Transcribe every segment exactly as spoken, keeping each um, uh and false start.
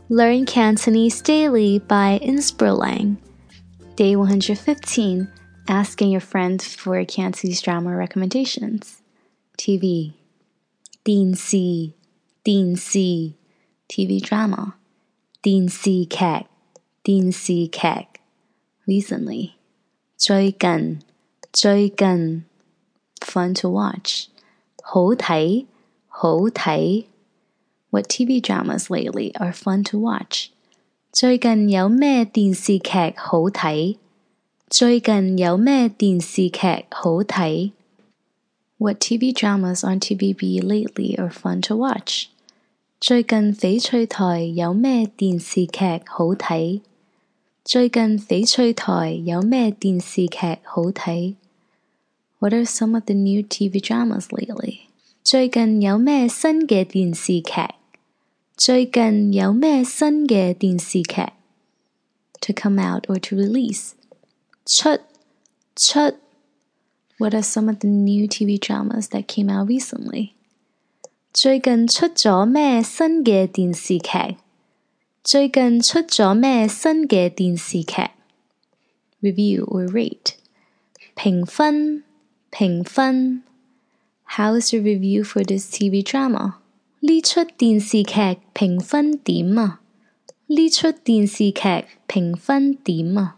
Learn Cantonese daily by Inspirlang. Day one hundred fifteen. Asking your friend for Cantonese drama recommendations. T V. 電視電視 T V drama. 電視劇電視劇 Recently. 最近最近 Fun to watch. 好睇好睇 What T V dramas lately are fun to watch? 最近有咩電視劇好睇？最近有咩電視劇好睇？ What T V dramas on T V B lately are fun to watch? 最近翡翠台有咩電視劇好睇？最近翡翠台有咩電視劇好睇？ What are some of the new T V dramas lately? 最近有咩新嘅電視劇？最近有咩新嘅電視劇 To come out or to release 出出 What are some of the new T V dramas that came out recently? 最近出咗咩新嘅電視劇？最近出咗咩新嘅電視劇 Review or rate 評分評分 How's your review for this T V drama? 呢出電視劇評分點啊？呢出電視劇評分點啊？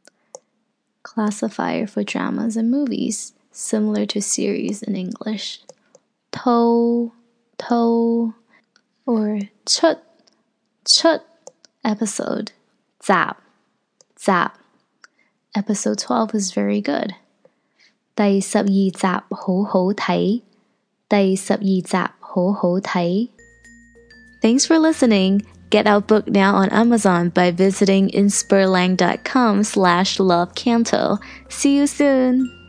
Classifier for dramas and movies, similar to series in English. 套套 or 出出 episode 集集 Episode twelve is very good. 第十二集好好睇。第十二集好好睇。Thanks for listening. Get our book now on Amazon by visiting inspirlang.com slash lovecanto. See you soon.